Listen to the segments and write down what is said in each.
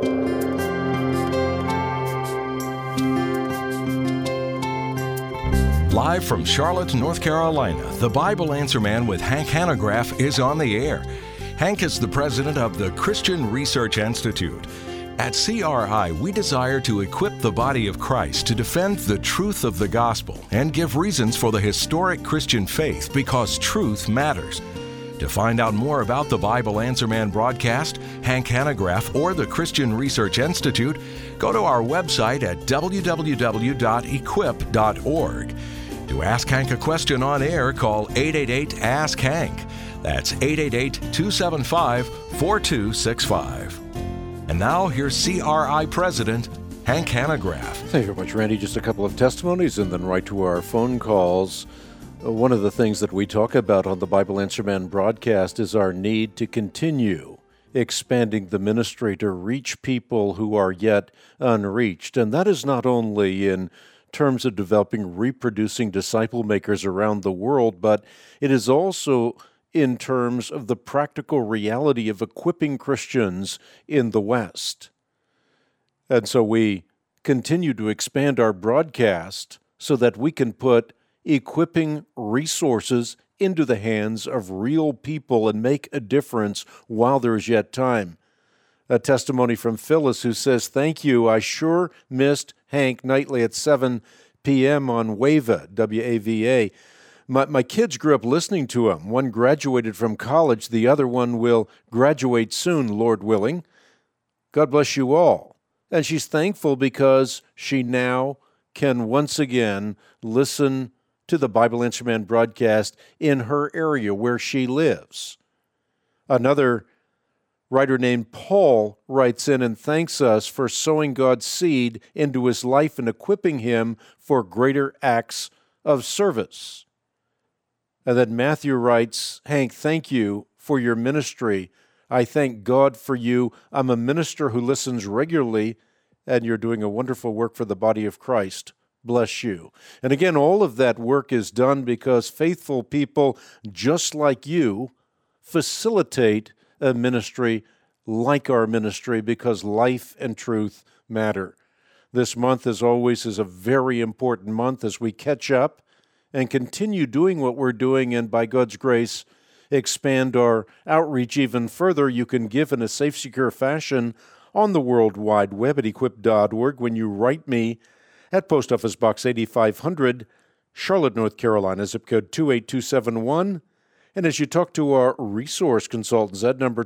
Live from Charlotte, North Carolina, the Bible Answer Man with Hank Hanegraaff is on the air. Hank is the president of the Christian Research Institute. At CRI, we desire to equip the body of Christ to defend the truth of the gospel and give reasons for the historic Christian faith because truth matters. To find out more about the Bible Answer Man broadcast, Hank Hanegraaff, or the Christian Research Institute, go to our website at www.equip.org. To ask Hank a question on air, call 888-ASK-HANK. That's 888-275-4265. And now, here's CRI President Hank Hanegraaff. Thank you very much, Randy. Just a couple of testimonies and then right to our phone calls. One of the things that we talk about on the Bible Answer Man broadcast is our need to continue expanding the ministry to reach people who are yet unreached. And that is not only in terms of developing reproducing disciple makers around the world, but it is also in terms of the practical reality of equipping Christians in the West. And so we continue to expand our broadcast so that we can put equipping resources into the hands of real people and make a difference while there is yet time. A testimony from Phyllis who says, "Thank you. I sure missed Hank nightly at 7 p.m. on WAVA, W-A-V-A. My kids grew up listening to him. One graduated from college. The other one will graduate soon, Lord willing. God bless you all." And she's thankful because she now can once again listen to the Bible Answer Man broadcast in her area where she lives. Another writer named Paul writes in and thanks us for sowing God's seed into his life and equipping him for greater acts of service. And then Matthew writes, "Hank, thank you for your ministry. I thank God for you. I'm a minister who listens regularly, and you're doing a wonderful work for the body of Christ. Bless you." And again, all of that work is done because faithful people just like you facilitate a ministry like our ministry because life and truth matter. This month, as always, is a very important month as we catch up and continue doing what we're doing and, by God's grace, expand our outreach even further. You can give in a safe, secure fashion on the World Wide Web at equip.org when you write me at Post Office Box 8500, Charlotte, North Carolina, zip code 28271. And as you talk to our resource consultants at number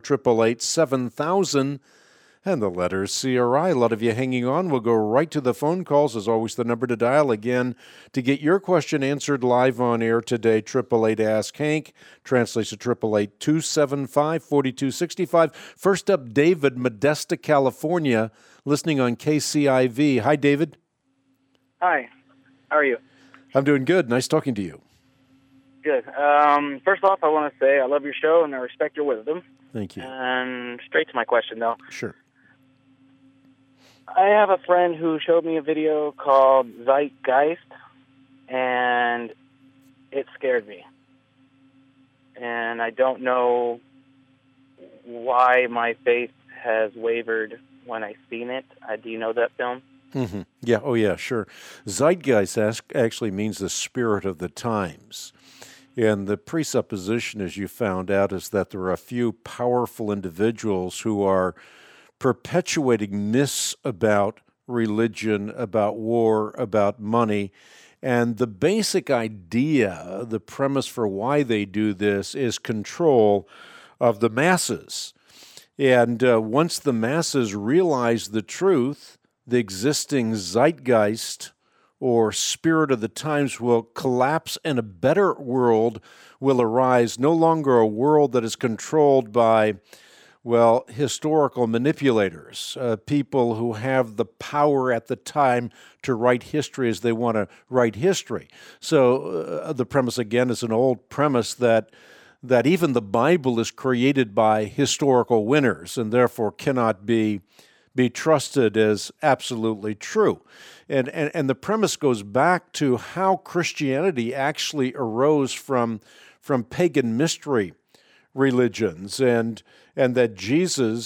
888-7000 and the letters CRI, a lot of you hanging on. We'll go right to the phone calls. As always, the number to dial again to get your question answered live on air today, 888-ASK-HANK, translates to 888-275-4265. First up, David, Modesto, California, listening on KCIV. Hi, David. Hi. How are you? I'm doing good. Nice talking to you. Good. First off, I want to say I love your show and I respect your wisdom. Thank you. And straight to my question, though. Sure. I have a friend who showed me a video called Zeitgeist, and it scared me. And I don't know why my faith has wavered when I've seen it. Do you know that film? Mm-hmm. Yeah. Oh, yeah, sure. Zeitgeist actually means the spirit of the times. And the presupposition, as you found out, is that there are a few powerful individuals who are perpetuating myths about religion, about war, about money. And the basic idea, the premise for why they do this is control of the masses. And once the masses realize the truth, the existing zeitgeist or spirit of the times will collapse and a better world will arise, no longer a world that is controlled by, well, historical manipulators, people who have the power at the time to write history as they want to write history. So the premise, again, is an old premise that even the Bible is created by historical winners and therefore cannot be trusted as absolutely true. And the premise goes back to how Christianity actually arose from pagan mystery religions, and that Jesus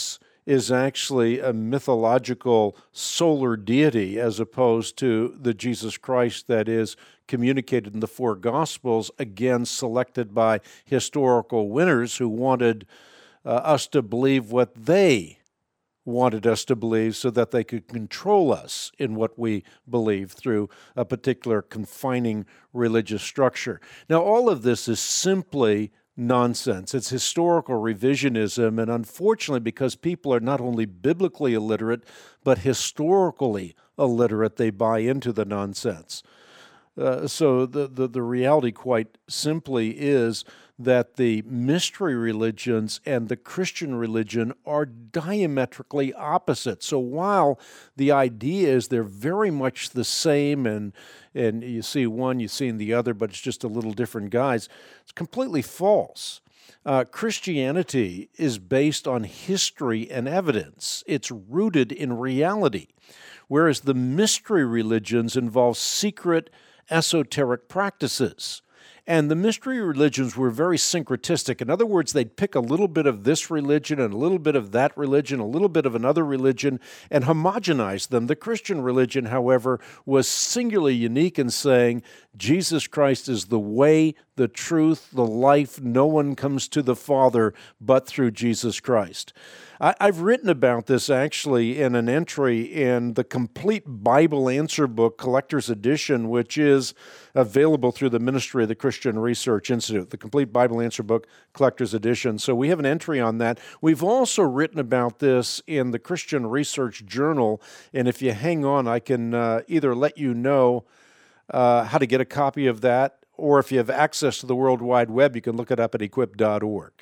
is actually a mythological solar deity as opposed to the Jesus Christ that is communicated in the four Gospels, again selected by historical winners who wanted us to believe what they wanted us to believe so that they could control us in what we believe through a particular confining religious structure. Now, all of this is simply nonsense. It's historical revisionism, and unfortunately, because people are not only biblically illiterate, but historically illiterate, they buy into the nonsense. So the reality, quite simply, is that the mystery religions and the Christian religion are diametrically opposite. So while the idea is they're very much the same, and you see one, you see the other, but it's just a little different guise, it's completely false. Christianity is based on history and evidence. It's rooted in reality, whereas the mystery religions involve secret, esoteric practices. And the mystery religions were very syncretistic. In other words, they'd pick a little bit of this religion and a little bit of that religion, a little bit of another religion, and homogenize them. The Christian religion, however, was singularly unique in saying Jesus Christ is the way, the truth, the life. No one comes to the Father but through Jesus Christ. I've written about this actually in an entry in the Complete Bible Answer Book, Collector's Edition, which is available through the Ministry of the Christian Research Institute, the Complete Bible Answer Book, Collector's Edition. So we have an entry on that. We've also written about this in the Christian Research Journal, and if you hang on, I can either let you know how to get a copy of that, or if you have access to the World Wide Web, you can look it up at equip.org.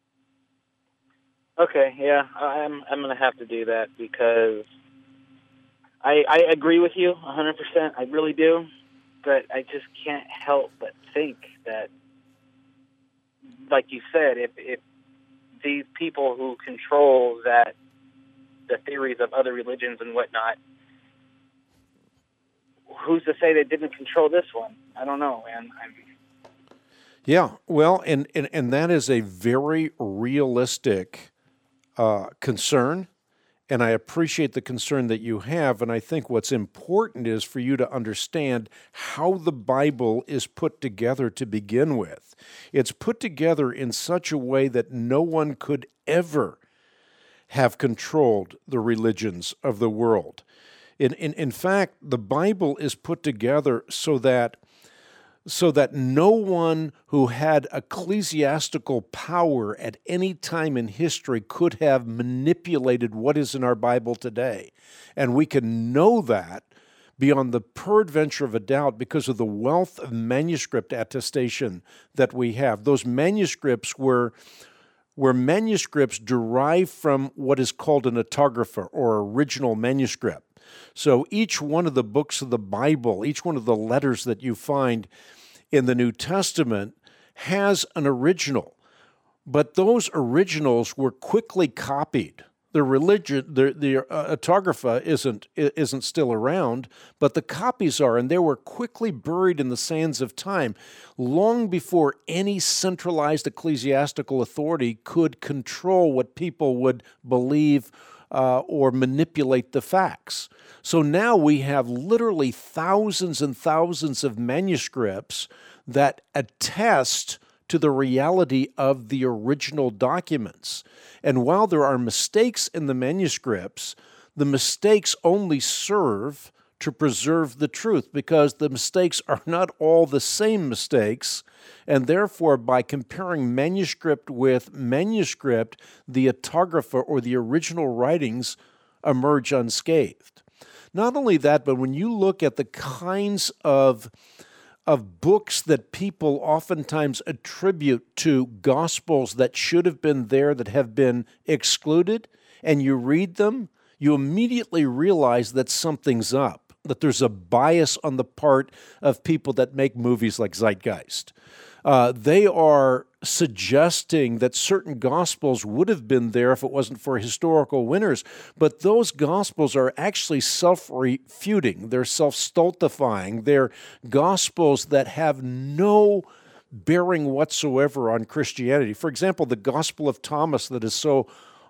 Okay, yeah, I'm going to have to do that because I agree with you 100%. I really do, but I just can't help but think that, like you said, if these people who control the theories of other religions and whatnot, who's to say they didn't control this one? I don't know, man. Yeah, well, and that is a very realistic concern, and I appreciate the concern that you have, and I think what's important is for you to understand how the Bible is put together to begin with. It's put together in such a way that no one could ever have controlled the religions of the world. In fact, the Bible is put together so that no one who had ecclesiastical power at any time in history could have manipulated what is in our Bible today. And we can know that beyond the peradventure of a doubt because of the wealth of manuscript attestation that we have. Those manuscripts were manuscripts derived from what is called an autographa, or original manuscript. So each one of the books of the Bible, each one of the letters that you find in the New Testament has an original, but those originals were quickly copied. The autographa isn't still around, but the copies are, and they were quickly buried in the sands of time long before any centralized ecclesiastical authority could control what people would believe or manipulate the facts. So now we have literally thousands and thousands of manuscripts that attest to the reality of the original documents. And while there are mistakes in the manuscripts, the mistakes only serve to preserve the truth, because the mistakes are not all the same mistakes, and therefore by comparing manuscript with manuscript, the autographa or the original writings emerge unscathed. Not only that, but when you look at the kinds of books that people oftentimes attribute to gospels that should have been there that have been excluded, and you read them, you immediately realize that something's up, that there's a bias on the part of people that make movies like Zeitgeist. They are suggesting that certain gospels would have been there if it wasn't for historical winners, but those gospels are actually self-refuting. They're self-stultifying. They're gospels that have no bearing whatsoever on Christianity. For example, the Gospel of Thomas that is so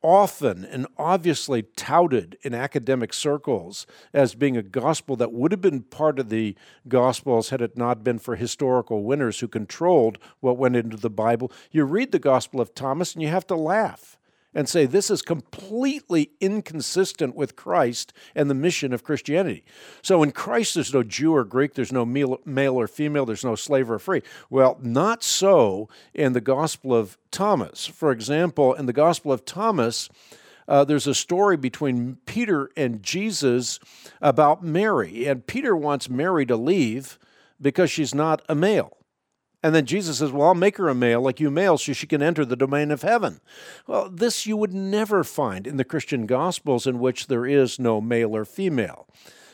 often and obviously touted in academic circles as being a gospel that would have been part of the Gospels had it not been for historical winners who controlled what went into the Bible. You read the Gospel of Thomas and you have to laugh and say this is completely inconsistent with Christ and the mission of Christianity. So in Christ, there's no Jew or Greek, there's no male or female, there's no slave or free. Well, not so in the Gospel of Thomas. For example, in the Gospel of Thomas, there's a story between Peter and Jesus about Mary, and Peter wants Mary to leave because she's not a male. And then Jesus says, well, I'll make her a male like you males so she can enter the domain of heaven. Well, this you would never find in the Christian Gospels in which there is no male or female.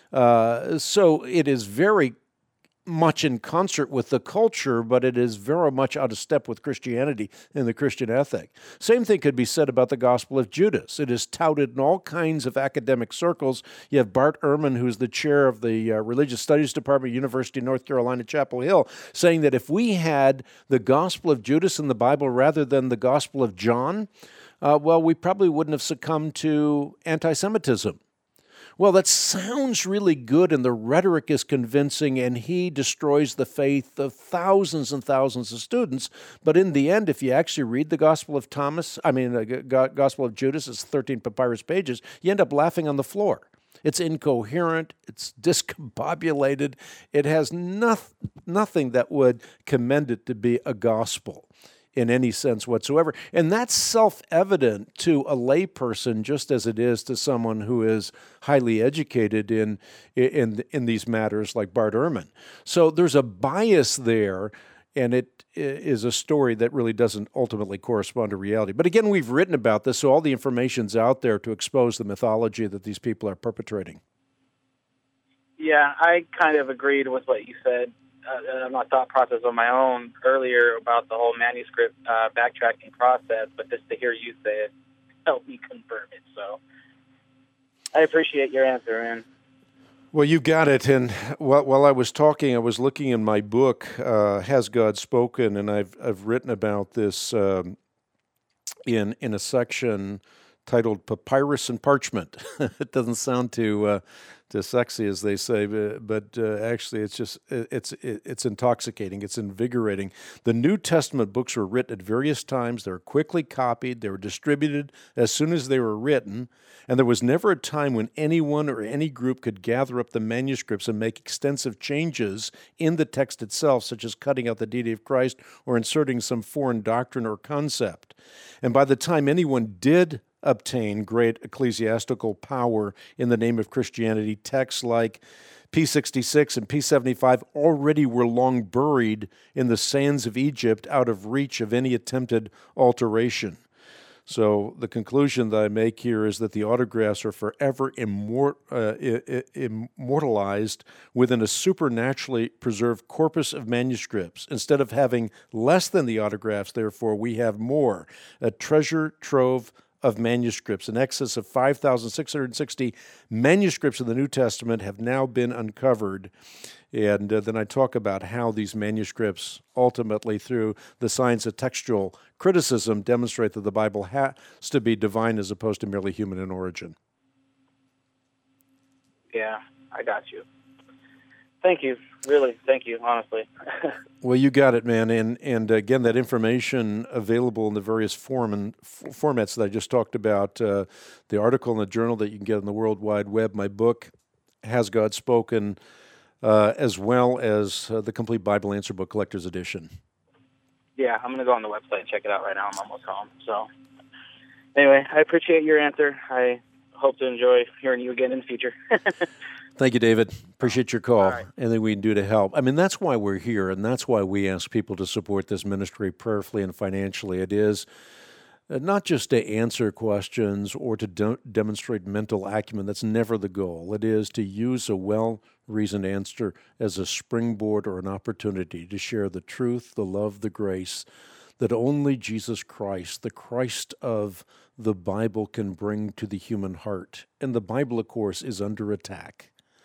So it is very much in concert with the culture, but it is very much out of step with Christianity and the Christian ethic. Same thing could be said about the Gospel of Judas. It is touted in all kinds of academic circles. You have Bart Ehrman, who's the chair of the Religious Studies Department, University of North Carolina, Chapel Hill, saying that if we had the Gospel of Judas in the Bible rather than the Gospel of John, well, we probably wouldn't have succumbed to anti-Semitism. Well, that sounds really good, and the rhetoric is convincing, and he destroys the faith of thousands and thousands of students. But in the end, if you actually read the Gospel of Gospel of Judas, it's 13 papyrus pages, you end up laughing on the floor. It's incoherent, it's discombobulated, it has nothing that would commend it to be a gospel in any sense whatsoever. And that's self-evident to a layperson just as it is to someone who is highly educated in these matters like Bart Ehrman. So there's a bias there, and it is a story that really doesn't ultimately correspond to reality. But again, we've written about this, so all the information's out there to expose the mythology that these people are perpetrating. Yeah, I kind of agreed with what you said. My thought process on my own earlier about the whole manuscript backtracking process, but just to hear you say it helped me confirm it. So I appreciate your answer, man. Well, you got it. And while I was talking, I was looking in my book, Has God Spoken? And I've written about this in a section titled Papyrus and Parchment. It doesn't sound too sexy, as they say, but actually it's intoxicating, it's invigorating. The New Testament books were written at various times. They were quickly copied. They were distributed as soon as they were written, and there was never a time when anyone or any group could gather up the manuscripts and make extensive changes in the text itself, such as cutting out the deity of Christ or inserting some foreign doctrine or concept. And by the time anyone did obtain great ecclesiastical power in the name of Christianity, texts like P66 and P75 already were long buried in the sands of Egypt, out of reach of any attempted alteration. So the conclusion that I make here is that the autographs are forever immortalized within a supernaturally preserved corpus of manuscripts. Instead of having less than the autographs, therefore, we have more, a treasure trove of manuscripts. In excess of 5,660 manuscripts of the New Testament have now been uncovered. And then I talk about how these manuscripts ultimately, through the science of textual criticism, demonstrate that the Bible has to be divine as opposed to merely human in origin. Yeah, I got you. Thank you. Really, thank you, honestly. Well, you got it, man. And again, that information available in the various formats that I just talked about, the article in the journal that you can get on the World Wide Web, my book, Has God Spoken?, as well as the Complete Bible Answer Book Collector's Edition. Yeah, I'm going to go on the website and check it out right now. I'm almost home. So anyway, I appreciate your answer. I hope to enjoy hearing you again in the future. Thank you, David. Appreciate your call. Right. Anything we can do to help. I mean, that's why we're here, and that's why we ask people to support this ministry prayerfully and financially. It is not just to answer questions or to demonstrate mental acumen. That's never the goal. It is to use a well-reasoned answer as a springboard or an opportunity to share the truth, the love, the grace that only Jesus Christ, the Christ of the Bible, can bring to the human heart. And the Bible, of course, is under attack.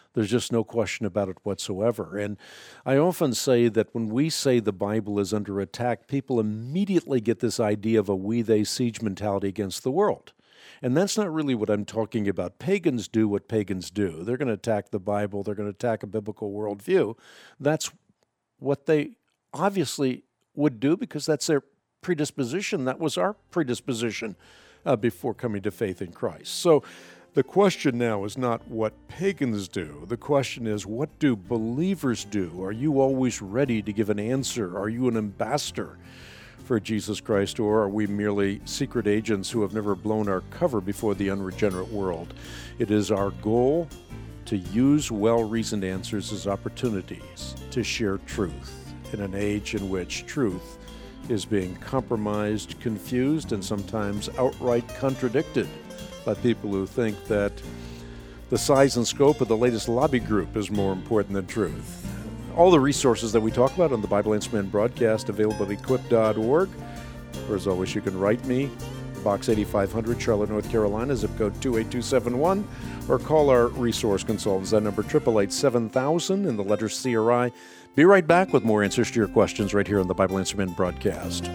There's just no question about it whatsoever. And I often say that when we say the Bible is under attack, people immediately get this idea of a we-they siege mentality against the world. And that's not really what I'm talking about. Pagans do what pagans do. They're going to attack the Bible. They're going to attack a biblical worldview. That's what they obviously would do because that's their predisposition. That was our predisposition before coming to faith in Christ. So the question now is not what pagans do. The question is, what do believers do? Are you always ready to give an answer? Are you an ambassador for Jesus Christ, or are we merely secret agents who have never blown our cover before the unregenerate world? It is our goal to use well-reasoned answers as opportunities to share truth in an age in which truth is being compromised, confused, and sometimes outright contradicted by people who think that the size and scope of the latest lobby group is more important than truth. All the resources that we talk about on the Bible Answer Man broadcast available at equip.org. Or as always, you can write me, Box 8500, Charlotte, North Carolina, zip code 28271, or call our resource consultants. That number, 888-7000, in the letters CRI. Be right back with more answers to your questions right here on the Bible Answer Man broadcast.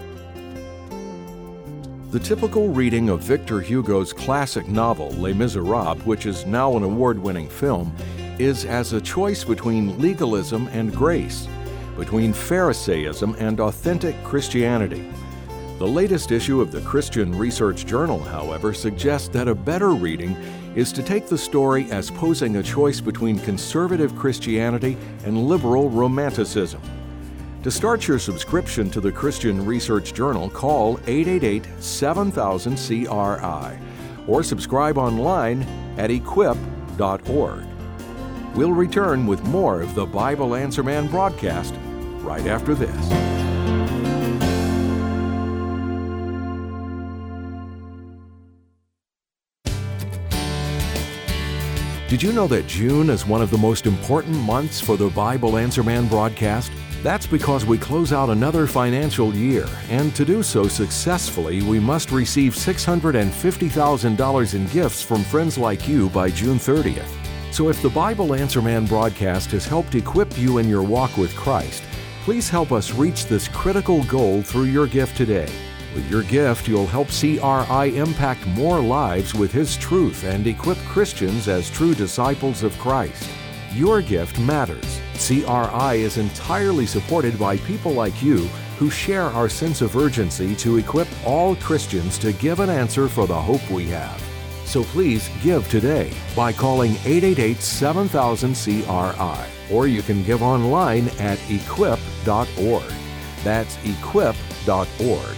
The typical reading of Victor Hugo's classic novel, Les Miserables, which is now an award-winning film, is as a choice between legalism and grace, between Pharisaism and authentic Christianity. The latest issue of the Christian Research Journal, however, suggests that a better reading is to take the story as posing a choice between conservative Christianity and liberal romanticism. To start your subscription to the Christian Research Journal, call 888-7000-CRI or subscribe online at equip.org. We'll return with more of the Bible Answer Man broadcast right after this. Did you know that June is one of the most important months for the Bible Answer Man broadcast? That's because we close out another financial year, and to do so successfully, we must receive $650,000 in gifts from friends like you by June 30th. So if the Bible Answer Man broadcast has helped equip you in your walk with Christ, please help us reach this critical goal through your gift today. With your gift, you'll help CRI impact more lives with His truth and equip Christians as true disciples of Christ. Your gift matters. CRI is entirely supported by people like you who share our sense of urgency to equip all Christians to give an answer for the hope we have. So please give today by calling 888-7000-CRI, or you can give online at equip.org. That's equip.org.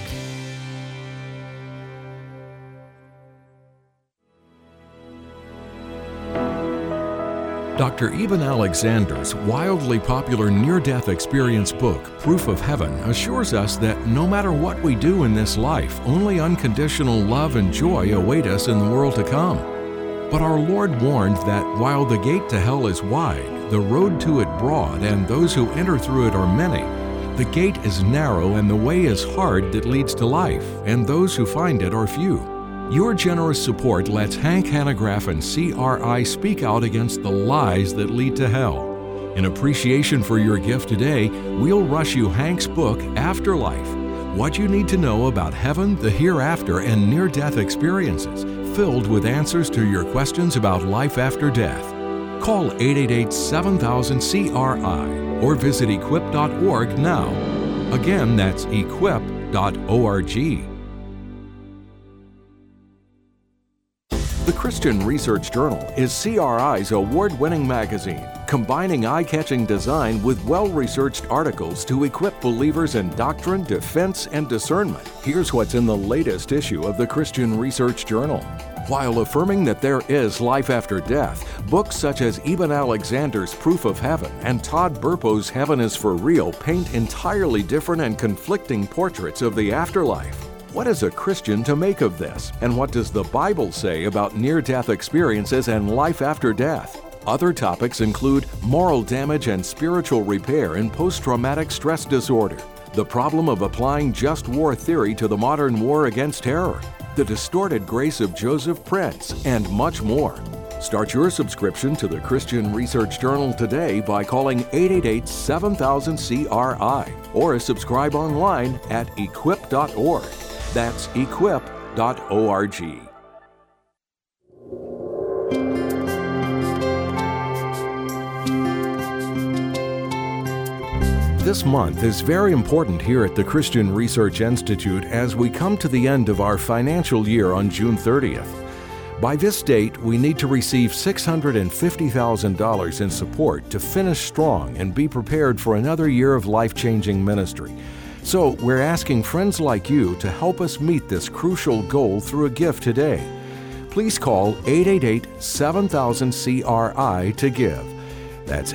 Dr. Eben Alexander's wildly popular near-death experience book, Proof of Heaven, assures us that no matter what we do in this life, only unconditional love and joy await us in the world to come. But our Lord warned that while the gate to hell is wide, the road to it broad, and those who enter through it are many, the gate is narrow and the way is hard that leads to life, and those who find it are few. Your generous support lets Hank Hanegraaff and CRI speak out against the lies that lead to hell. In appreciation for your gift today, we'll rush you Hank's book, Afterlife: What You Need to Know About Heaven, the Hereafter, and Near-Death Experiences, filled with answers to your questions about life after death. Call 888-7000-CRI or visit equip.org now. Again, that's equip.org. The Christian Research Journal is CRI's award-winning magazine, combining eye-catching design with well-researched articles to equip believers in doctrine, defense, and discernment. Here's what's in the latest issue of the Christian Research Journal. While affirming that there is life after death, books such as Eben Alexander's Proof of Heaven and Todd Burpo's Heaven is for Real paint entirely different and conflicting portraits of the afterlife. What is a Christian to make of this? And what does the Bible say about near-death experiences and life after death? Other topics include moral damage and spiritual repair in post-traumatic stress disorder, the problem of applying just war theory to the modern war against terror, the distorted grace of Joseph Prince, and much more. Start your subscription to the Christian Research Journal today by calling 888-7000-CRI or subscribe online at equip.org. That's equip.org. This month is very important here at the Christian Research Institute as we come to the end of our financial year on June 30th. By this date, we need to receive $650,000 in support to finish strong and be prepared for another year of life-changing ministry. So we're asking friends like you to help us meet this crucial goal through a gift today. Please call 888-7000-CRI to give. That's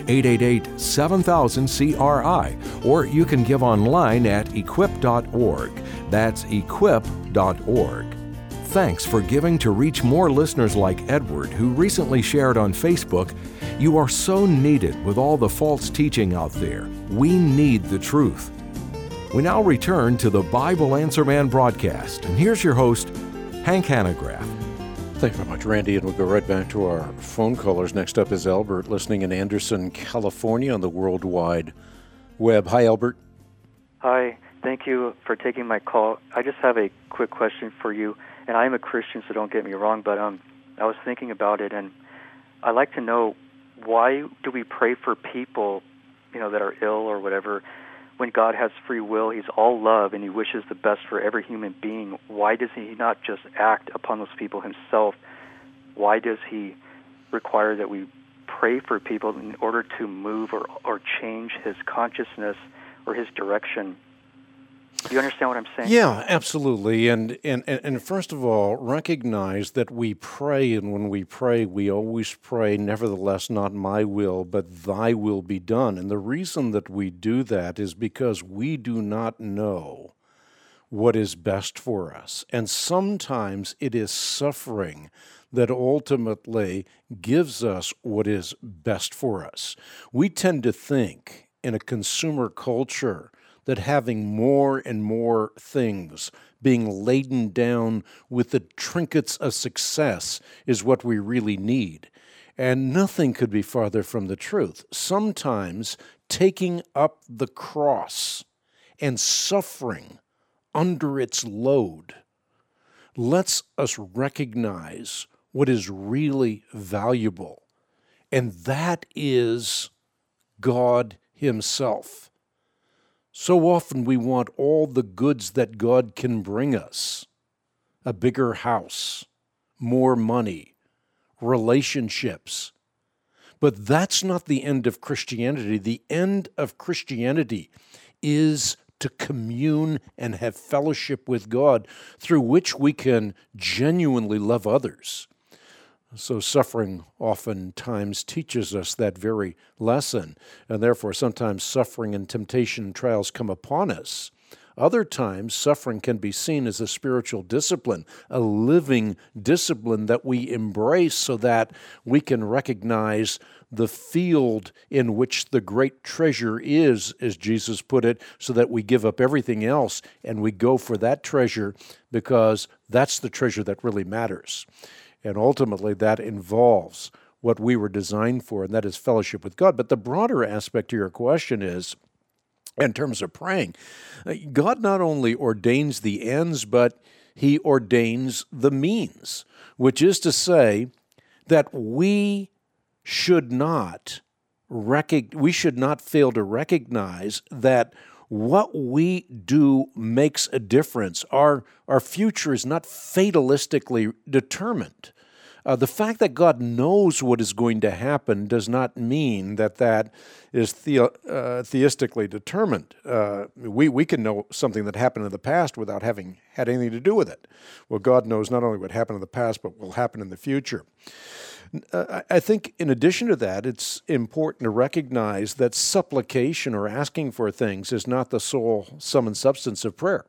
888-7000-CRI, or you can give online at equip.org. That's equip.org. Thanks for giving to reach more listeners like Edward, who recently shared on Facebook, "You are so needed with all the false teaching out there. We need the truth." We now return to the Bible Answer Man broadcast, and here's your host, Hank Hanegraaff. Thank you very much, Randy, and we'll go right back to our phone callers. Next up is Albert, listening in Anderson, California on the World Wide Web. Hi, Albert. Hi, thank you for taking my call. I just have a quick question for you, and I am a Christian, so don't get me wrong, but I was thinking about it, and I'd like to know, why do we pray for people, that are ill or whatever, when God has free will? He's all love, and He wishes the best for every human being. Why does He not just act upon those people Himself? Why does He require that we pray for people in order to move or change His consciousness or His direction? Do you understand what I'm saying? Yeah, absolutely. And first of all, recognize that we pray, and when we pray, we always pray, "Nevertheless, not my will, but thy will be done." And the reason that we do that is because we do not know what is best for us. And sometimes it is suffering that ultimately gives us what is best for us. We tend to think in a consumer culture that having more and more things, being laden down with the trinkets of success, is what we really need. And nothing could be farther from the truth. Sometimes taking up the cross and suffering under its load lets us recognize what is really valuable, and that is God Himself. So often we want all the goods that God can bring us: a bigger house, more money, relationships. But that's not the end of Christianity. The end of Christianity is to commune and have fellowship with God, through which we can genuinely love others. So suffering oftentimes teaches us that very lesson, and therefore sometimes suffering and temptation and trials come upon us. Other times, suffering can be seen as a spiritual discipline, a living discipline that we embrace so that we can recognize the field in which the great treasure is, as Jesus put it, so that we give up everything else and we go for that treasure, because that's the treasure that really matters. And ultimately, that involves what we were designed for, and that is fellowship with God. But the broader aspect to your question is, in terms of praying, God not only ordains the ends, but He ordains the means, which is to say that we should not fail to recognize that what we do makes a difference. Our future is not fatalistically determined. The fact that God knows what is going to happen does not mean that is theistically determined. We can know something that happened in the past without having had anything to do with it. Well, God knows not only what happened in the past, but what will happen in the future. I think in addition to that, it's important to recognize that supplication or asking for things is not the sole sum and substance of prayer.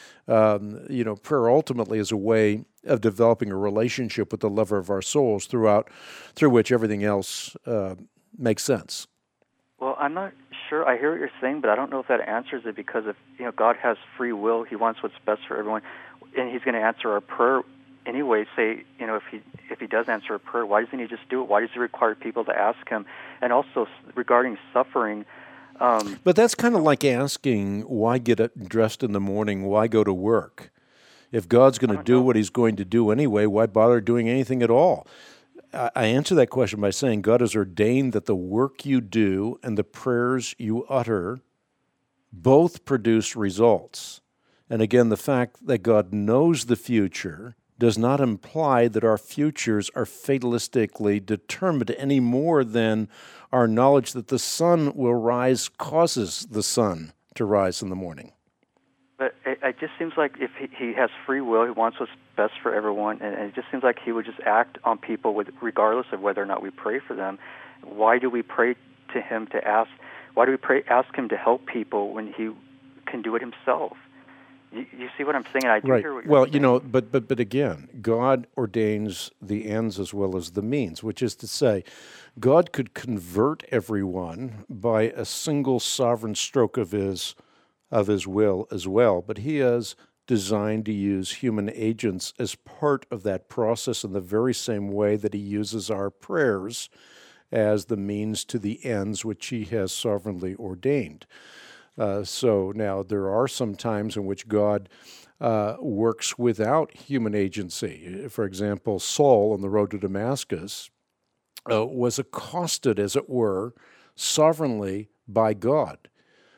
Prayer ultimately is a way of developing a relationship with the lover of our souls through which everything else makes sense. Well, I'm not sure. I hear what you're saying, but I don't know if that answers it, because if God has free will, He wants what's best for everyone, and He's going to answer our prayer anyway? Say, if he does answer a prayer, why doesn't he just do it? Why does he require people to ask him? And also regarding suffering. But that's kind of like asking, why get dressed in the morning? Why go to work? If God's going to do what he's going to do anyway, why bother doing anything at all? I answer that question by saying God has ordained that the work you do and the prayers you utter both produce results. And again, the fact that God knows the future does not imply that our futures are fatalistically determined any more than our knowledge that the sun will rise causes the sun to rise in the morning. But it just seems like if he has free will, he wants what's best for everyone, and it just seems like he would just act on people regardless of whether or not we pray for them. Why do we pray to him to ask? Why do we ask him to help people when he can do it himself? You see what I'm saying? I do hear what you're saying. But again, God ordains the ends as well as the means, which is to say, God could convert everyone by a single sovereign stroke of his will as well, but he has designed to use human agents as part of that process in the very same way that he uses our prayers as the means to the ends which he has sovereignly ordained. So now there are some times in which God works without human agency. For example, Saul on the road to Damascus was accosted, as it were, sovereignly by God.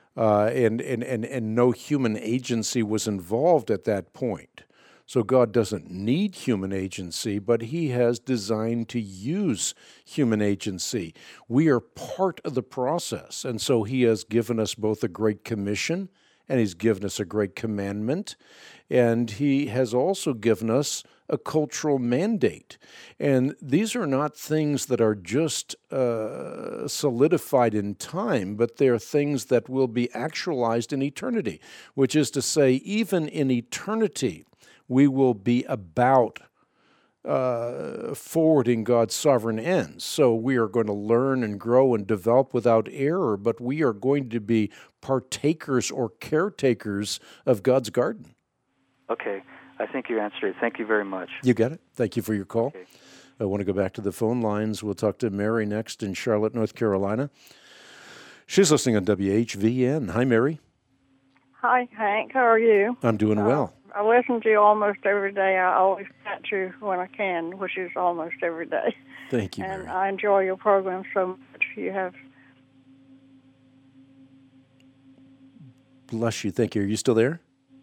And no human agency was involved at that point. So God doesn't need human agency, but he has designed to use human agency. We are part of the process, and so he has given us both a great commission and he's given us a great commandment, and he has also given us a cultural mandate. And these are not things that are just solidified in time, but they're things that will be actualized in eternity, which is to say, even in eternity, we will be about forwarding God's sovereign ends. So we are going to learn and grow and develop without error, but we are going to be partakers or caretakers of God's garden. Okay. I think you answered it. Thank you very much. You got it. Thank you for your call. Okay. I want to go back to the phone lines. We'll talk to Mary next in Charlotte, North Carolina. She's listening on WHVN. Hi, Mary. Hi, Hank. How are you? I'm doing well. I listen to you almost every day. I always catch you when I can, which is almost every day. Thank you, Mary. And I enjoy your program so much. You have... Bless you. Thank you. Are you still there?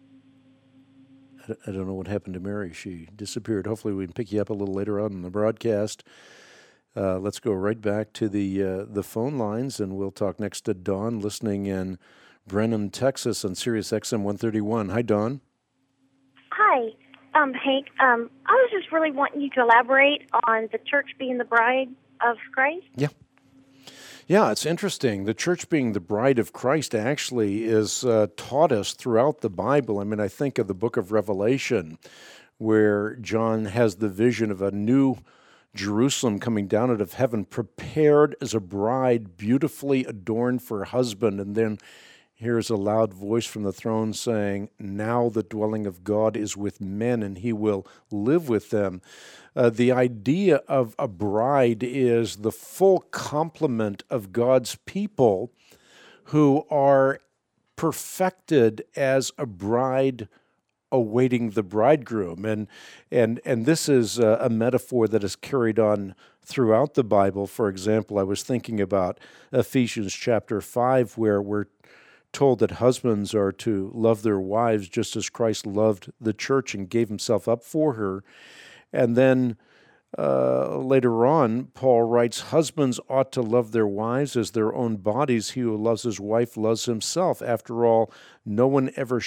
I don't know what happened to Mary. She disappeared. Hopefully we can pick you up a little later on in the broadcast. Let's go right back to the phone lines, and we'll talk next to Dawn, listening in Brenham, Texas on Sirius XM 131. Hi, Dawn. Hi, Hank. I was just really wanting you to elaborate on the church being the bride of Christ. Yeah, it's interesting. The church being the bride of Christ actually is taught us throughout the Bible. I mean, I think of the book of Revelation, where John has the vision of a new Jerusalem coming down out of heaven, prepared as a bride, beautifully adorned for her husband. And then here's a loud voice from the throne saying, now the dwelling of God is with men, and he will live with them. The idea of a bride is the full complement of God's people who are perfected as a bride awaiting the bridegroom. And this is a metaphor that is carried on throughout the Bible. For example, I was thinking about Ephesians chapter 5, where we're told that husbands are to love their wives just as Christ loved the church and gave himself up for her. And then later on, Paul writes, husbands ought to love their wives as their own bodies. He who loves his wife loves himself. After all, no one ever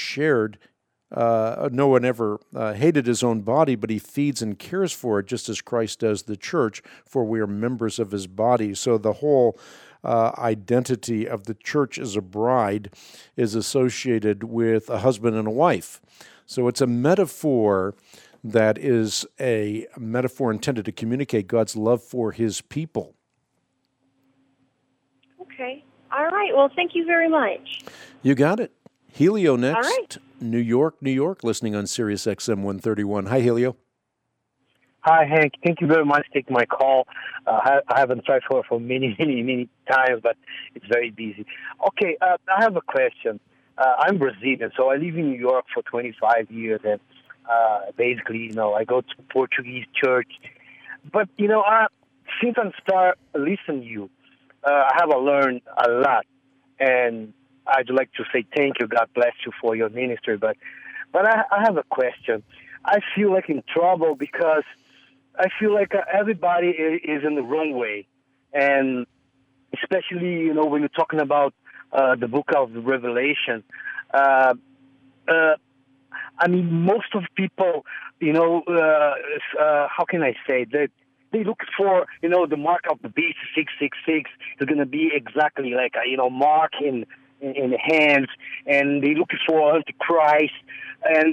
hated his own body, but he feeds and cares for it, just as Christ does the church, for we are members of his body. So the whole identity of the church as a bride is associated with a husband and a wife. So it's a metaphor that is a metaphor intended to communicate God's love for his people. Okay. All right. Well, thank you very much. You got it. Helio next. All right. New York, listening on Sirius XM 131. Hi, Helio. Hi, Hank. Thank you very much for taking my call. I haven't tried for many times, but it's very busy. Okay, I have a question. I'm Brazilian, so I live in New York for 25 years, and basically, I go to Portuguese church. But, since I start listening to you, I have learned a lot, and I'd like to say thank you. God bless you for your ministry. But I have a question. I feel like in trouble because I feel like everybody is in the wrong way, and especially when you're talking about the book of Revelation. Most of people, how can I say that? They look for, the mark of the beast, 666, is going to be exactly like a, mark in the hands, and they look for Antichrist, and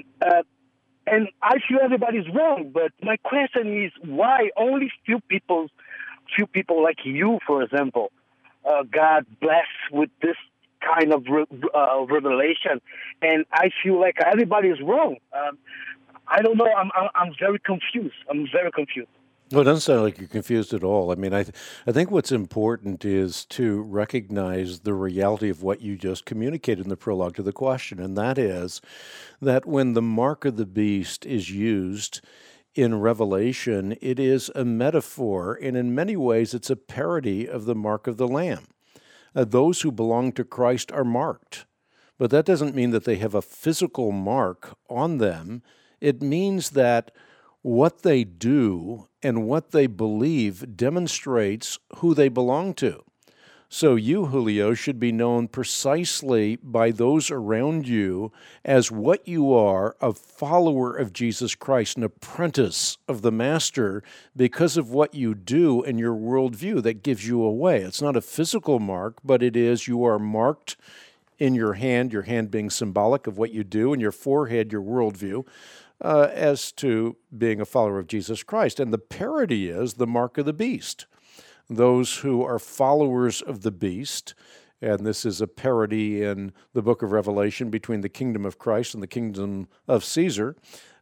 I feel everybody's wrong. But my question is, why only few people like you, for example, God bless with this kind of revelation, and I feel like everybody is wrong. I don't know. I'm very confused. Well, it doesn't sound like you're confused at all. I mean, I think what's important is to recognize the reality of what you just communicated in the prologue to the question, and that is that when the mark of the beast is used in Revelation, it is a metaphor, and in many ways it's a parody of the mark of the Lamb. Those who belong to Christ are marked, but that doesn't mean that they have a physical mark on them. It means that what they do and what they believe demonstrates who they belong to. So you, Julio, should be known precisely by those around you as what you are, a follower of Jesus Christ, an apprentice of the Master, because of what you do and your worldview that gives you away. It's not a physical mark, but it is you are marked in your hand being symbolic of what you do, and your forehead, your worldview, as to being a follower of Jesus Christ. And the parody is the mark of the beast. Those who are followers of the beast, and this is a parody in the book of Revelation between the kingdom of Christ and the kingdom of Caesar,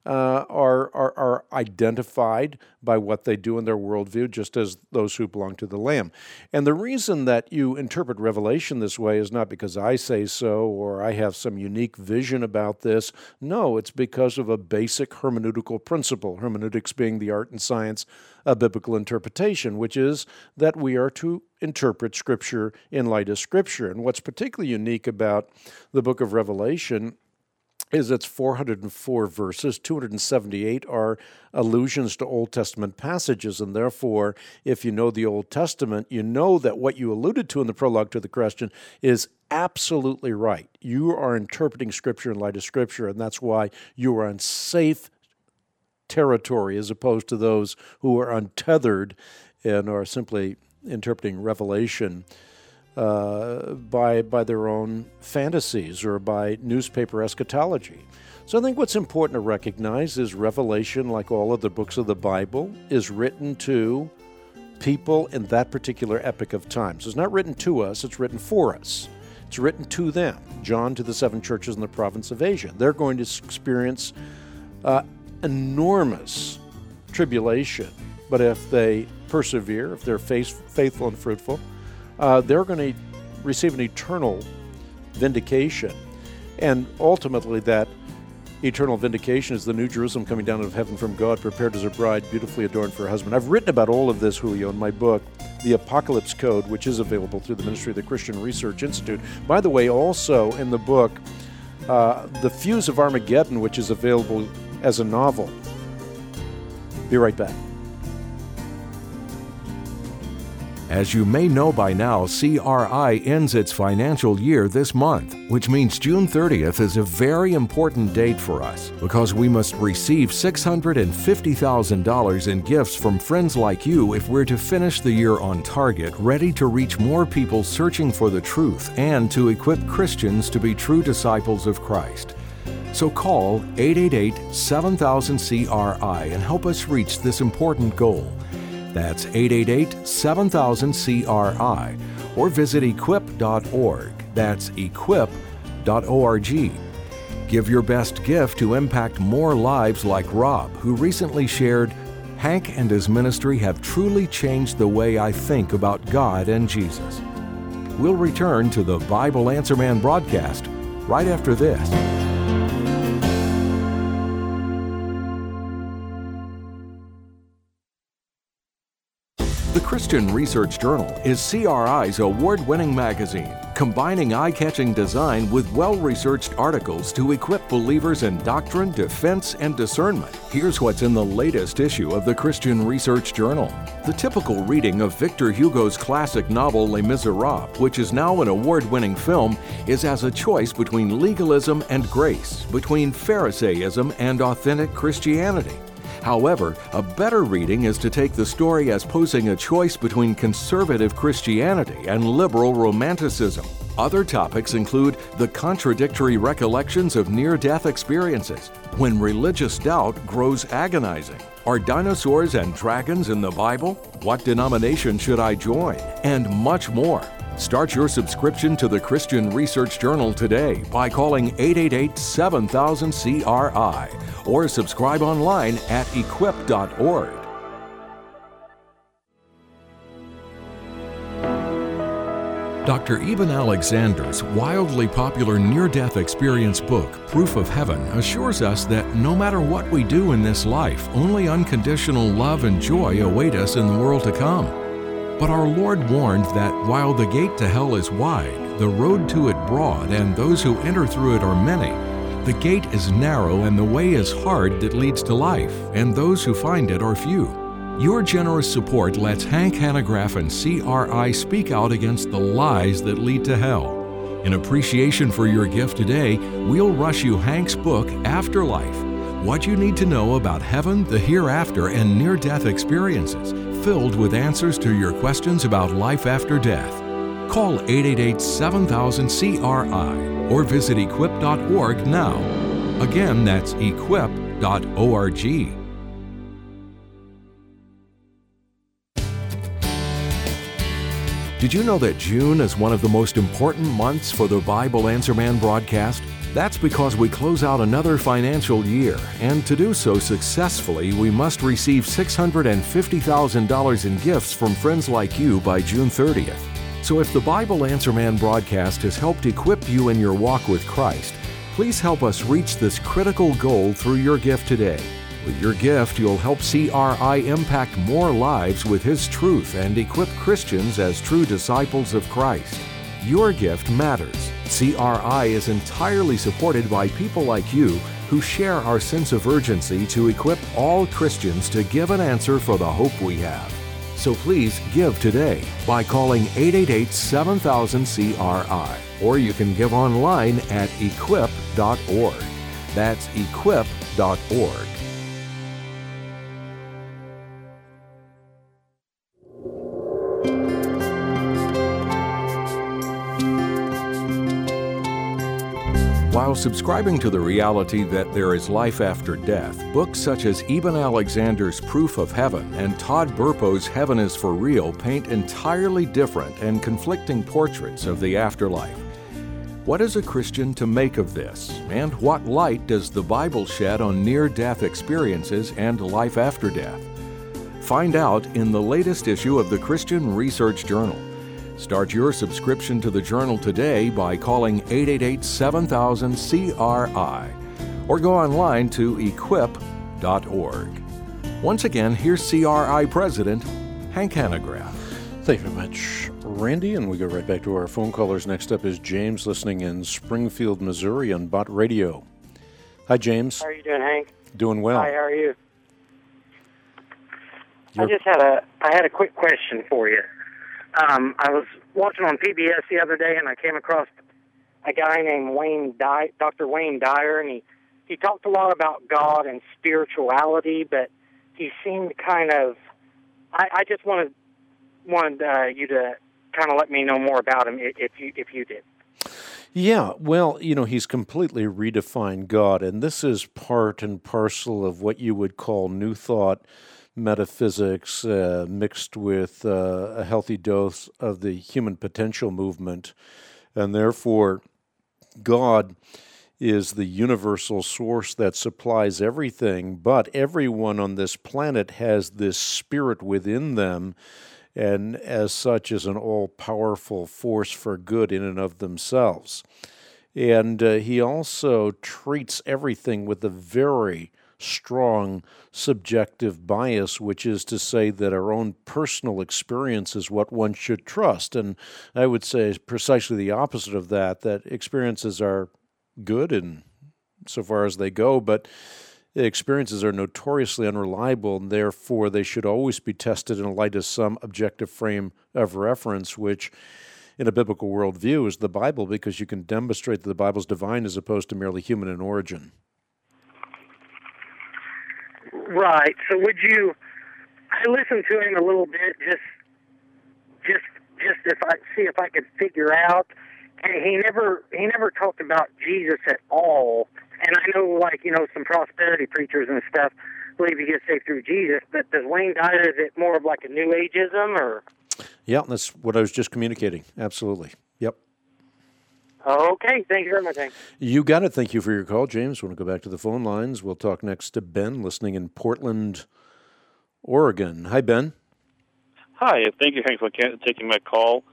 are identified by what they do in their worldview, just as those who belong to the Lamb. And the reason that you interpret Revelation this way is not because I say so or I have some unique vision about this. No, it's because of a basic hermeneutical principle, hermeneutics being the art and science of biblical interpretation, which is that we are to interpret Scripture in light of Scripture. And what's particularly unique about the book of Revelation is it's 404 verses, 278 are allusions to Old Testament passages, and therefore, if you know the Old Testament, you know that what you alluded to in the prologue to the question is absolutely right. You are interpreting Scripture in light of Scripture, and that's why you are on safe territory as opposed to those who are untethered and are simply interpreting Revelation by their own fantasies or by newspaper eschatology. So I think what's important to recognize is Revelation, like all other books of the Bible, is written to people in that particular epoch of time. So it's not written to us, it's written for us. It's written to them. John to the 7 churches in the province of Asia. They're going to experience enormous tribulation, but if they persevere, if they're faithful and fruitful, they're going to receive an eternal vindication. And ultimately, that eternal vindication is the New Jerusalem coming down out of heaven from God, prepared as a bride, beautifully adorned for her husband. I've written about all of this, Julio, in my book, The Apocalypse Code, which is available through the Ministry of the Christian Research Institute. By the way, also in the book, The Fuse of Armageddon, which is available as a novel. Be right back. As you may know by now, CRI ends its financial year this month, which means June 30th is a very important date for us because we must receive $650,000 in gifts from friends like you if we're to finish the year on target, ready to reach more people searching for the truth and to equip Christians to be true disciples of Christ. So call 888-7000-CRI and help us reach this important goal. That's 888-7000-CRI, or visit equip.org. That's equip.org. Give your best gift to impact more lives like Rob, who recently shared, Hank and his ministry have truly changed the way I think about God and Jesus. We'll return to the Bible Answer Man broadcast right after this. The Christian Research Journal is CRI's award-winning magazine, combining eye-catching design with well-researched articles to equip believers in doctrine, defense, and discernment. Here's what's in the latest issue of the Christian Research Journal. The typical reading of Victor Hugo's classic novel Les Miserables, which is now an award-winning film, is as a choice between legalism and grace, between Pharisaism and authentic Christianity. However, a better reading is to take the story as posing a choice between conservative Christianity and liberal romanticism. Other topics include the contradictory recollections of near-death experiences, when religious doubt grows agonizing, are dinosaurs and dragons in the Bible? What denomination should I join? And much more. Start your subscription to the Christian Research Journal today by calling 888-7000-CRI or subscribe online at equip.org. Dr. Eben Alexander's wildly popular near-death experience book, Proof of Heaven, assures us that no matter what we do in this life, only unconditional love and joy await us in the world to come. But our Lord warned that while the gate to hell is wide, the road to it broad, and those who enter through it are many, the gate is narrow and the way is hard that leads to life, and those who find it are few. Your generous support lets Hank Hanegraaff and CRI speak out against the lies that lead to hell. In appreciation for your gift today, we'll rush you Hank's book, Afterlife: What You Need to Know About Heaven, the Hereafter, and Near-Death Experiences, filled with answers to your questions about life after death. Call 888-7000-CRI or visit equip.org now. Again, that's equip.org. Did you know that June is one of the most important months for the Bible Answer Man broadcast? That's because we close out another financial year, and to do so successfully, we must receive $650,000 in gifts from friends like you by June 30th. So if the Bible Answer Man broadcast has helped equip you in your walk with Christ, please help us reach this critical goal through your gift today. With your gift, you'll help CRI impact more lives with His truth and equip Christians as true disciples of Christ. Your gift matters. CRI is entirely supported by people like you who share our sense of urgency to equip all Christians to give an answer for the hope we have. So please give today by calling 888-7000-CRI, or you can give online at equip.org. That's equip.org. While subscribing to the reality that there is life after death, books such as Eben Alexander's Proof of Heaven and Todd Burpo's Heaven is for Real paint entirely different and conflicting portraits of the afterlife. What is a Christian to make of this? And what light does the Bible shed on near-death experiences and life after death? Find out in the latest issue of the Christian Research Journal. Start your subscription to the journal today by calling 888-7000-CRI or go online to equip.org. Once again, here's CRI President Hank Hanegraaff. Thank you very much, Randy. And we go right back to our phone callers. Next up is James, listening in Springfield, Missouri on Bott Radio. Hi, James. How are you doing, Hank? Doing well. Hi, how are you? I had a quick question for you. I was watching on PBS the other day, and I came across a guy named Dr. Wayne Dyer, and he talked a lot about God and spirituality, but he seemed kind of. I just wanted you to kind of let me know more about him if you did. Yeah, well, he's completely redefined God, and this is part and parcel of what you would call New Thought metaphysics mixed with a healthy dose of the human potential movement. And therefore, God is the universal source that supplies everything, but everyone on this planet has this spirit within them, and as such is an all-powerful force for good in and of themselves. And he also treats everything with a very strong subjective bias, which is to say that our own personal experience is what one should trust. And I would say precisely the opposite of that, that experiences are good in so far as they go, but experiences are notoriously unreliable, and therefore they should always be tested in light of some objective frame of reference, which in a biblical worldview is the Bible, because you can demonstrate that the Bible's divine as opposed to merely human in origin. Right. So I listened to him a little bit, just if I could figure out. And he never talked about Jesus at all. And I know, some prosperity preachers and stuff believe you get saved through Jesus. But does Wayne Dyer, is it more of like a New Ageism, or? Yeah, that's what I was just communicating. Absolutely. Yep. Okay. Thank you very much, Hank. You got it. Thank you for your call, James. Want to go back to the phone lines? We'll talk next to Ben, listening in Portland, Oregon. Hi, Ben. Hi. Thank you, Hank, for taking my call.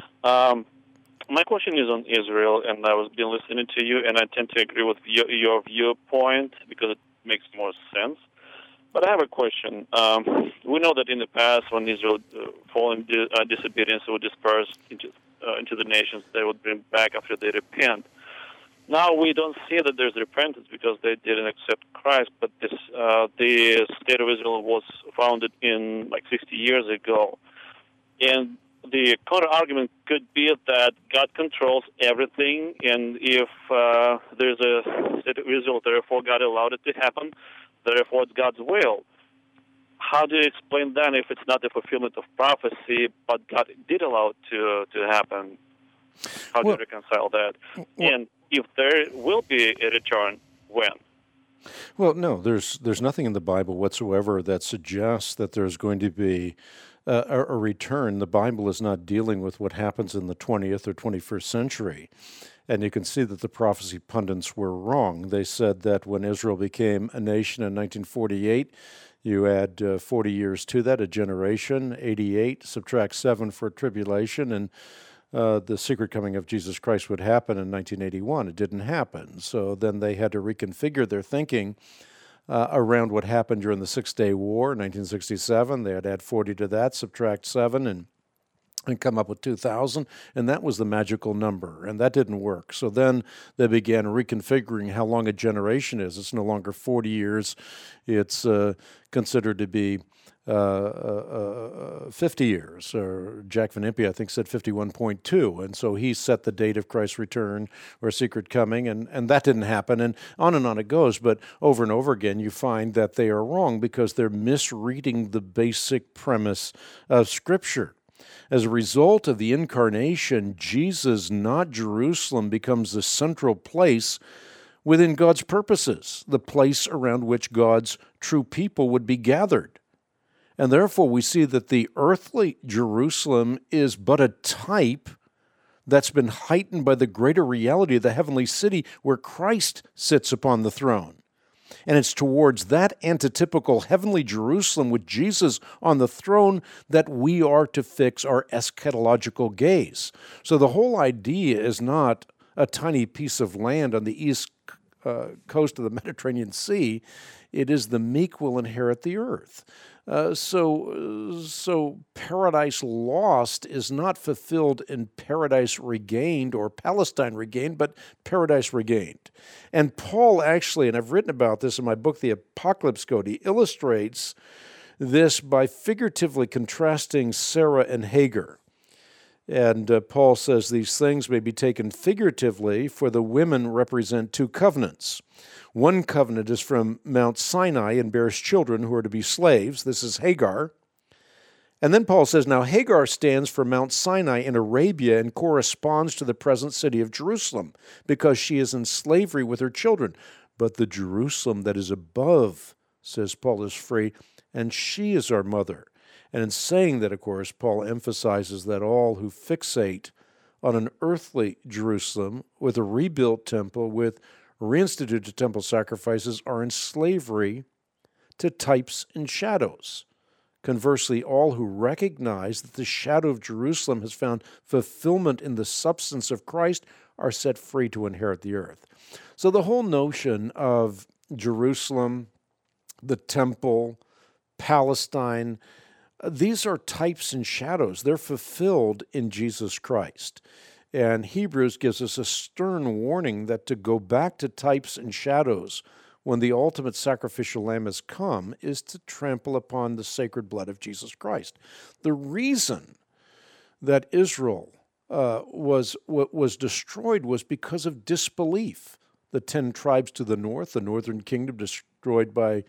My question is on Israel, and I was been listening to you, and I tend to agree with your viewpoint because it makes more sense. But I have a question. We know that in the past, when Israel fallen disobedience would disperse into the nations, they would bring back after they repent. Now we don't see that there's repentance because they didn't accept Christ, but the state of Israel was founded in 60 years ago. And the counter-argument could be that God controls everything, and if there's a state of Israel, therefore God allowed it to happen, therefore it's God's will. How do you explain that if it's not the fulfillment of prophecy, but God did allow it to happen? How do you reconcile that? And if there will be a return, when? Well, no, there's nothing in the Bible whatsoever that suggests that there's going to be a return. The Bible is not dealing with what happens in the 20th or 21st century. And you can see that the prophecy pundits were wrong. They said that when Israel became a nation in 1948, you add 40 years to that, a generation, 88, subtract 7 for tribulation, and the secret coming of Jesus Christ would happen in 1981. It didn't happen. So then they had to reconfigure their thinking around what happened during the Six-Day War in 1967. They had to add 40 to that, subtract 7, and come up with 2,000, and that was the magical number, and that didn't work. So then they began reconfiguring how long a generation is. It's no longer 40 years. It's considered to be 50 years, or Jack Van Impe, I think, said 51.2, and so he set the date of Christ's return or secret coming, and that didn't happen, and on it goes. But over and over again, you find that they are wrong because they're misreading the basic premise of Scripture. As a result of the incarnation, Jesus, not Jerusalem, becomes the central place within God's purposes, the place around which God's true people would be gathered. And therefore, we see that the earthly Jerusalem is but a type that's been heightened by the greater reality of the heavenly city where Christ sits upon the throne. And it's towards that antitypical heavenly Jerusalem with Jesus on the throne that we are to fix our eschatological gaze. So the whole idea is not a tiny piece of land on the east coast of the Mediterranean Sea. It is the meek will inherit the earth. So paradise lost is not fulfilled in paradise regained or Palestine regained, but paradise regained. And Paul actually, and I've written about this in my book, The Apocalypse Code, he illustrates this by figuratively contrasting Sarah and Hagar. And Paul says these things may be taken figuratively, for the women represent two covenants. One covenant is from Mount Sinai and bears children who are to be slaves. This is Hagar. And then Paul says, now Hagar stands for Mount Sinai in Arabia and corresponds to the present city of Jerusalem, because she is in slavery with her children. But the Jerusalem that is above, says Paul, is free, and she is our mother. And in saying that, of course, Paul emphasizes that all who fixate on an earthly Jerusalem with a rebuilt temple, with reinstituted temple sacrifices are in slavery to types and shadows. Conversely, all who recognize that the shadow of Jerusalem has found fulfillment in the substance of Christ are set free to inherit the earth. So the whole notion of Jerusalem, the temple, Palestine, these are types and shadows. They're fulfilled in Jesus Christ. And Hebrews gives us a stern warning that to go back to types and shadows when the ultimate sacrificial lamb has come is to trample upon the sacred blood of Jesus Christ. The reason that Israel was destroyed was because of disbelief. The 10 tribes to the north, the northern kingdom destroyed by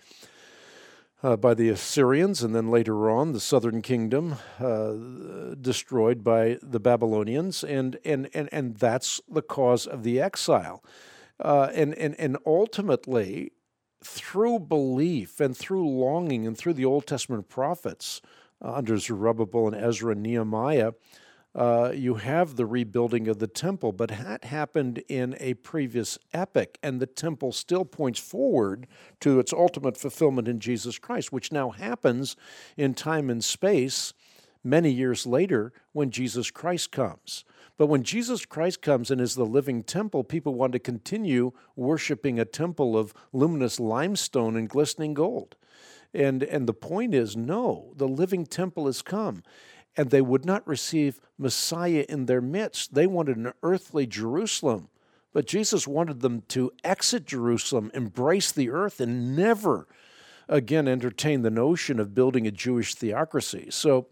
the Assyrians, and then later on the southern kingdom destroyed by the Babylonians, and that's the cause of the exile. And ultimately, through belief and through longing and through the Old Testament prophets under Zerubbabel and Ezra and Nehemiah, you have the rebuilding of the temple, but that happened in a previous epoch, and the temple still points forward to its ultimate fulfillment in Jesus Christ, which now happens in time and space many years later when Jesus Christ comes. But when Jesus Christ comes and is the living temple, people want to continue worshiping a temple of luminous limestone and glistening gold. And the point is, no, the living temple has come. And they would not receive Messiah in their midst. They wanted an earthly Jerusalem. But Jesus wanted them to exit Jerusalem, embrace the earth, and never again entertain the notion of building a Jewish theocracy. So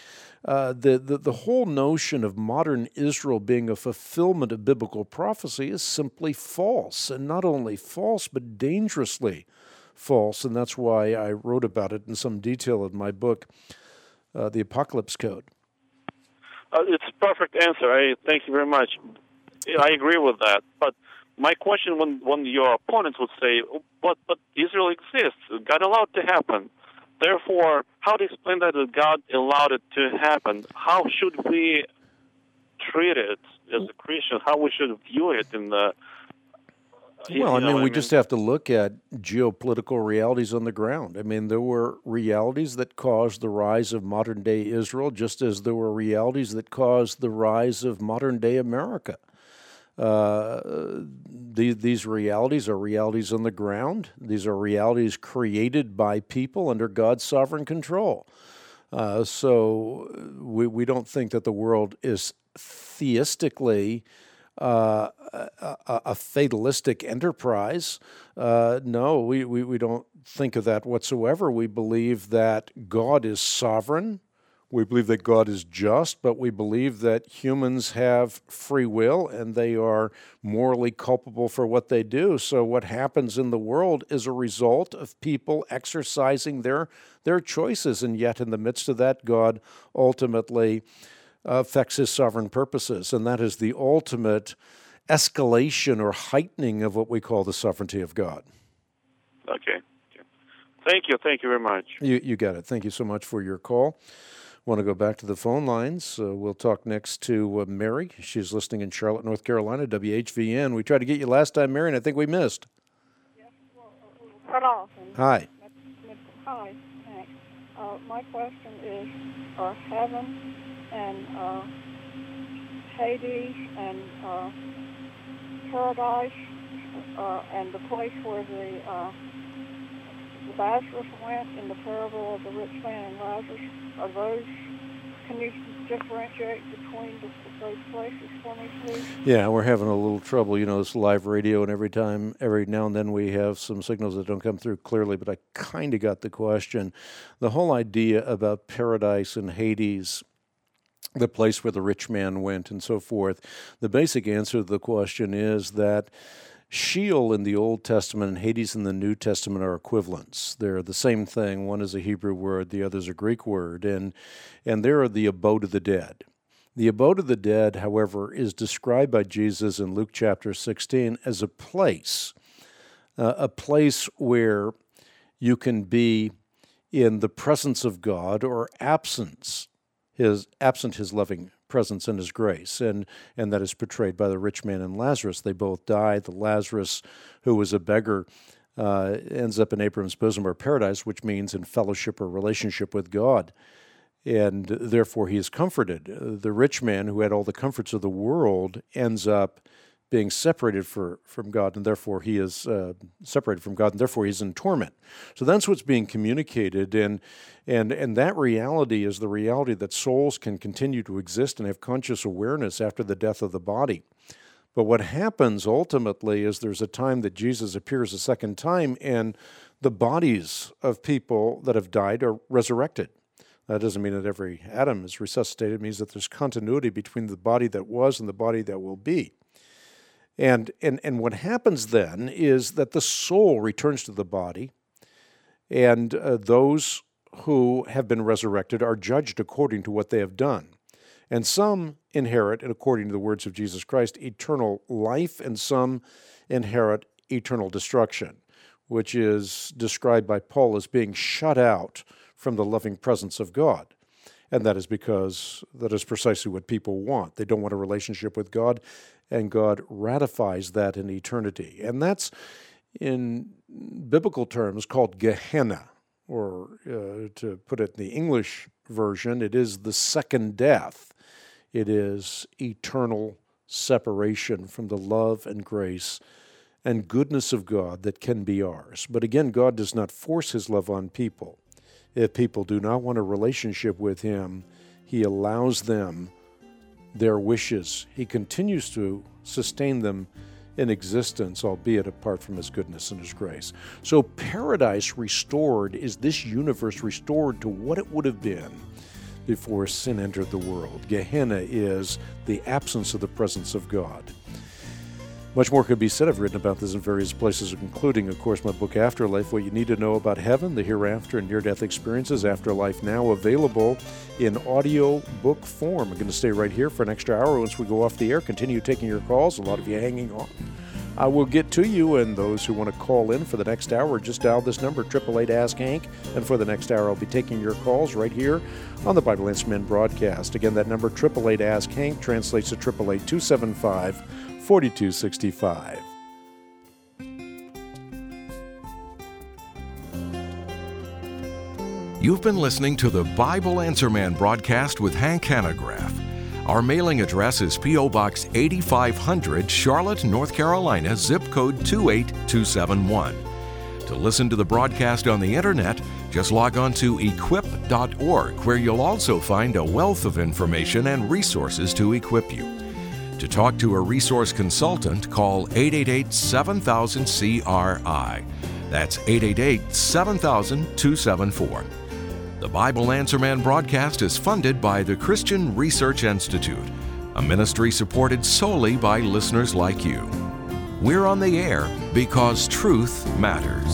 the whole notion of modern Israel being a fulfillment of biblical prophecy is simply false, and not only false, but dangerously false, and that's why I wrote about it in some detail in my book, The Apocalypse Code. It's a perfect answer. I thank you very much. I agree with that. But my question, when your opponents would say, but Israel exists, God allowed it to happen. Therefore, how to explain that God allowed it to happen? How should we treat it as a Christian? How we should view it in the... Well, we just have to look at geopolitical realities on the ground. I mean, there were realities that caused the rise of modern-day Israel, just as there were realities that caused the rise of modern-day America. These realities are realities on the ground. These are realities created by people under God's sovereign control. So we don't think that the world is theistically a fatalistic enterprise. No, we don't think of that whatsoever. We believe that God is sovereign. We believe that God is just, but we believe that humans have free will and they are morally culpable for what they do. So what happens in the world is a result of people exercising their choices, and yet in the midst of that, God ultimately affects his sovereign purposes, and that is the ultimate escalation or heightening of what we call the sovereignty of God. Okay. Thank you very much. You got it. Thank you so much for your call. Want to go back to the phone lines. We'll talk next to Mary. She's listening in Charlotte, North Carolina, WHVN. We tried to get you last time, Mary, and I think we missed. Yes, well, cut off. Hi. Hi, thanks. My question is, are heaven and Hades and paradise and the place where the Lazarus went in the parable of the rich man and Lazarus, are those, can you differentiate between those places for me, please? Yeah, we're having a little trouble. You know, this live radio, and every now and then we have some signals that don't come through clearly, but I kind of got the question. The whole idea about paradise and Hades, the place where the rich man went and so forth, the basic answer to the question is that Sheol in the Old Testament and Hades in the New Testament are equivalents. They're the same thing. One is a Hebrew word, the other is a Greek word, and they're the abode of the dead. The abode of the dead, however, is described by Jesus in Luke chapter 16 as a place where you can be in the presence of God or absent his loving presence and His grace, and that is portrayed by the rich man and Lazarus. They both die. The Lazarus, who was a beggar, ends up in Abraham's bosom or paradise, which means in fellowship or relationship with God, and therefore he is comforted. The rich man, who had all the comforts of the world, ends up being separated from God, and therefore he is separated from God, and therefore he's in torment. So that's what's being communicated, and that reality is the reality that souls can continue to exist and have conscious awareness after the death of the body. But what happens ultimately is there's a time that Jesus appears a second time, and the bodies of people that have died are resurrected. That doesn't mean that every atom is resuscitated. It means that there's continuity between the body that was and the body that will be. And what happens then is that the soul returns to the body, and those who have been resurrected are judged according to what they have done. And some inherit, and according to the words of Jesus Christ, eternal life, and some inherit eternal destruction, which is described by Paul as being shut out from the loving presence of God. And that is because that is precisely what people want. They don't want a relationship with God, and God ratifies that in eternity. And that's, in biblical terms, called Gehenna, or to put it in the English version, it is the second death. It is eternal separation from the love and grace and goodness of God that can be ours. But again, God does not force His love on people. If people do not want a relationship with Him, He allows them their wishes. He continues to sustain them in existence, albeit apart from His goodness and His grace. So paradise restored is this universe restored to what it would have been before sin entered the world. Gehenna is the absence of the presence of God. Much more could be said. I've written about this in various places, including, of course, my book Afterlife, What You Need to Know About Heaven, the Hereafter, and Near-Death Experiences. Afterlife now available in audio book form. I'm going to stay right here for an extra hour once we go off the air. Continue taking your calls. A lot of you hanging on. I will get to you, and those who want to call in for the next hour, just dial this number, 888-ASK-HANK, and for the next hour I'll be taking your calls right here on the Bible Answer Man broadcast. Again, that number, 888-ASK-HANK, translates to 888-275-4265. You've been listening to the Bible Answer Man broadcast with Hank Hanegraaff. Our mailing address is P.O. Box 8500, Charlotte, North Carolina, zip code 28271. To listen to the broadcast on the internet, just log on to equip.org, where you'll also find a wealth of information and resources to equip you. To talk to a resource consultant, call 888-7000-CRI. That's 888-7000-274. The Bible Answer Man broadcast is funded by the Christian Research Institute, a ministry supported solely by listeners like you. We're on the air because truth matters.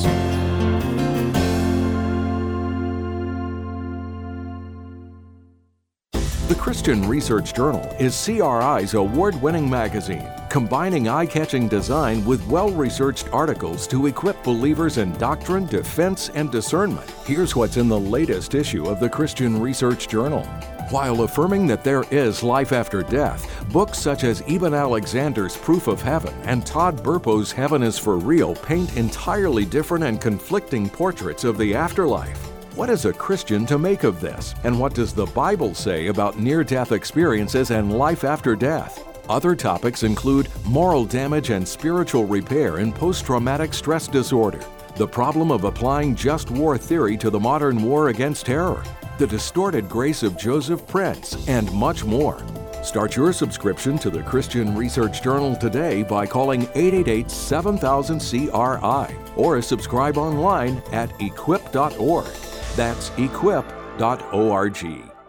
The Christian Research Journal is CRI's award-winning magazine, combining eye-catching design with well-researched articles to equip believers in doctrine, defense, and discernment. Here's what's in the latest issue of the Christian Research Journal. While affirming that there is life after death, books such as Eben Alexander's Proof of Heaven and Todd Burpo's Heaven is for Real paint entirely different and conflicting portraits of the afterlife. What is a Christian to make of this? And what does the Bible say about near-death experiences and life after death? Other topics include moral damage and spiritual repair in post-traumatic stress disorder, the problem of applying just war theory to the modern war against terror, the distorted grace of Joseph Prince, and much more. Start your subscription to the Christian Research Journal today by calling 888-7000-CRI or subscribe online at equip.org. That's equip.org.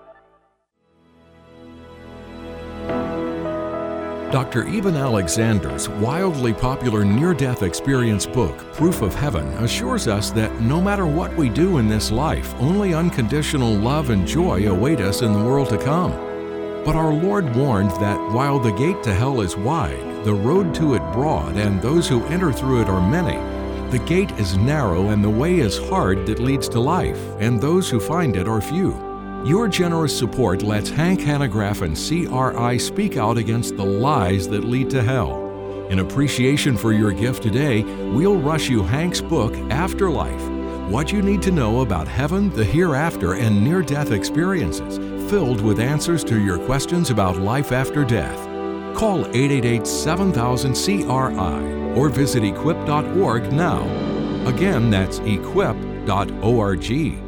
Dr. Eben Alexander's wildly popular near-death experience book, Proof of Heaven, assures us that no matter what we do in this life, only unconditional love and joy await us in the world to come. But our Lord warned that while the gate to hell is wide, the road to it broad, and those who enter through it are many, the gate is narrow and the way is hard that leads to life, and those who find it are few. Your generous support lets Hank Hanegraaff and CRI speak out against the lies that lead to hell. In appreciation for your gift today, we'll rush you Hank's book, Afterlife: What You Need to Know About Heaven, the Hereafter, and Near-Death Experiences, filled with answers to your questions about life after death. Call 888-7000-CRI or visit equip.org now. Again, that's equip.org.